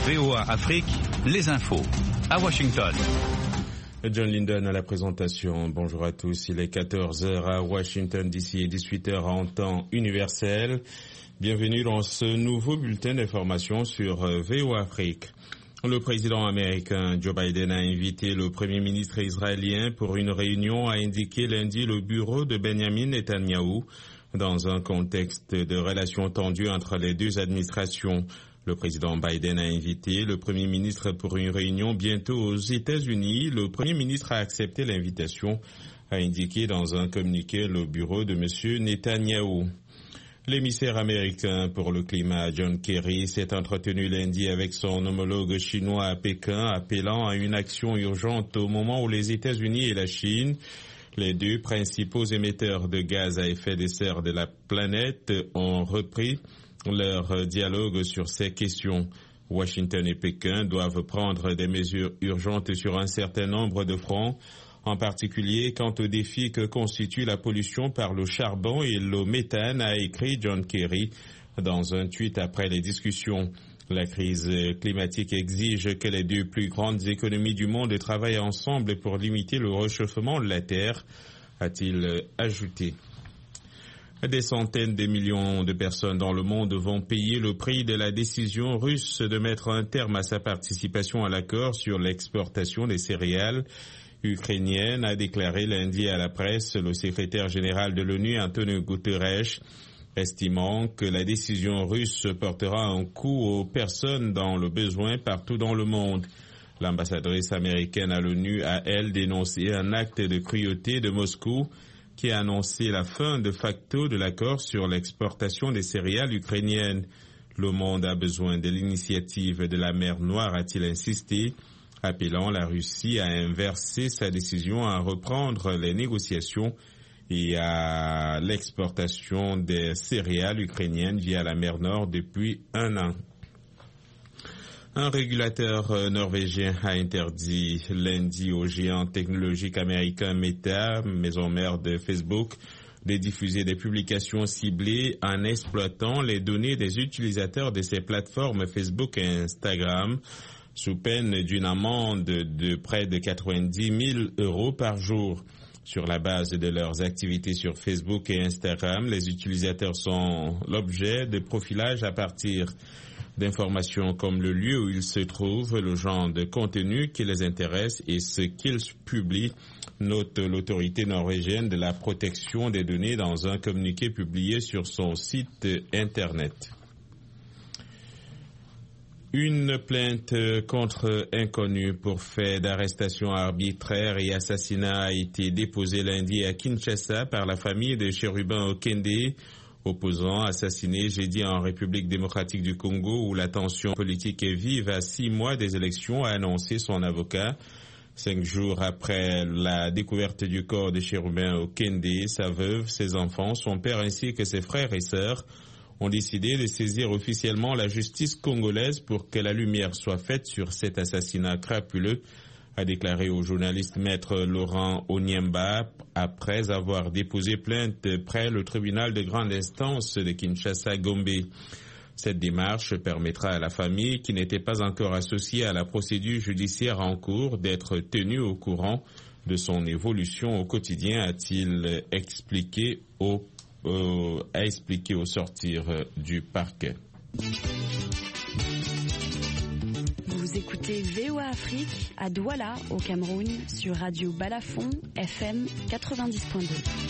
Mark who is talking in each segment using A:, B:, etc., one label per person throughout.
A: VOA Afrique, les infos. À Washington.
B: John Linden à la présentation. Bonjour à tous. Il est 14h à Washington DC et 18h en temps universel. Bienvenue dans ce nouveau bulletin d'information sur VOA Afrique. Le président américain Joe Biden a invité le premier ministre israélien pour une réunion, a indiqué lundi le bureau de Benjamin Netanyahou, dans un contexte de relations tendues entre les deux administrations. Le président Biden a invité le premier ministre pour une réunion bientôt aux États-Unis. Le premier ministre a accepté l'invitation, a indiqué dans un communiqué le bureau de M. Netanyahou. L'émissaire américain pour le climat, John Kerry, s'est entretenu lundi avec son homologue chinois à Pékin, appelant à une action urgente au moment où les États-Unis et la Chine, les deux principaux émetteurs de gaz à effet de serre de la planète, ont repris leur dialogue sur ces questions. Washington et Pékin doivent prendre des mesures urgentes sur un certain nombre de fronts, en particulier quant au défi que constitue la pollution par le charbon et le méthane, a écrit John Kerry dans un tweet après les discussions. La crise climatique exige que les deux plus grandes économies du monde travaillent ensemble pour limiter le réchauffement de la Terre, a-t-il ajouté. Des centaines de millions de personnes dans le monde vont payer le prix de la décision russe de mettre un terme à sa participation à l'accord sur l'exportation des céréales ukrainiennes, a déclaré lundi à la presse le secrétaire général de l'ONU, Antonio Guterres, estimant que la décision russe portera un coup aux personnes dans le besoin partout dans le monde. L'ambassadrice américaine à l'ONU a, elle, dénoncé un acte de cruauté de Moscou qui a annoncé la fin de facto de l'accord sur l'exportation des céréales ukrainiennes. Le monde a besoin de l'initiative de la mer Noire, a-t-il insisté, appelant la Russie à inverser sa décision à reprendre les négociations et à l'exportation des céréales ukrainiennes via la mer Nord depuis un an. Un régulateur norvégien a interdit lundi au géant technologique américain Meta, maison mère de Facebook, de diffuser des publications ciblées en exploitant les données des utilisateurs de ces plateformes Facebook et Instagram, sous peine d'une amende de près de 90 000 € par jour. Sur la base de leurs activités sur Facebook et Instagram, les utilisateurs sont l'objet de profilage à partir d'informations comme le lieu où ils se trouvent, le genre de contenu qui les intéresse et ce qu'ils publient, note l'autorité norvégienne de la protection des données dans un communiqué publié sur son site Internet. Une plainte contre inconnu pour fait d'arrestation arbitraire et assassinat a été déposée lundi à Kinshasa par la famille de Chérubin Okende, opposant assassiné jeudi en République démocratique du Congo où la tension politique est vive à 6 mois des élections, a annoncé son avocat. 5 jours après la découverte du corps de Chérubin Okende, sa veuve, ses enfants, son père ainsi que ses frères et sœurs ont décidé de saisir officiellement la justice congolaise pour que la lumière soit faite sur cet assassinat crapuleux, a déclaré au journaliste maître Laurent Onyemba après avoir déposé plainte près le tribunal de grande instance de Kinshasa-Gombe. Cette démarche permettra à la famille, qui n'était pas encore associée à la procédure judiciaire en cours, d'être tenue au courant de son évolution au quotidien, a-t-il expliqué au sortir du parquet.
C: Vous écoutez VOA Afrique à Douala, au Cameroun, sur Radio Balafon, FM 90.2.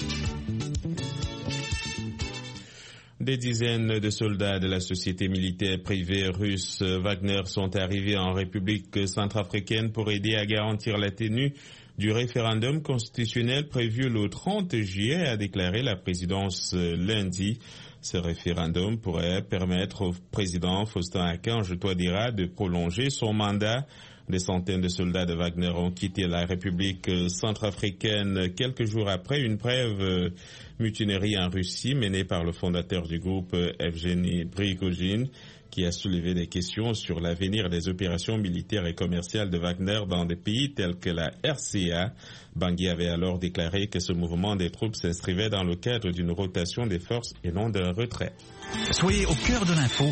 B: Des dizaines de soldats de la société militaire privée russe Wagner sont arrivés en République centrafricaine pour aider à garantir la tenue du référendum constitutionnel prévu le 30 juillet, a déclaré la présidence lundi. Ce référendum pourrait permettre au président Faustin-Archange Touadéra de prolonger son mandat. Des centaines de soldats de Wagner ont quitté la République centrafricaine quelques jours après une brève mutinerie en Russie menée par le fondateur du groupe Evgeny Prigojine, qui a soulevé des questions sur l'avenir des opérations militaires et commerciales de Wagner dans des pays tels que la RCA. Bangui avait alors déclaré que ce mouvement des troupes s'inscrivait dans le cadre d'une rotation des forces et non d'un retrait.
A: Soyez au cœur de l'info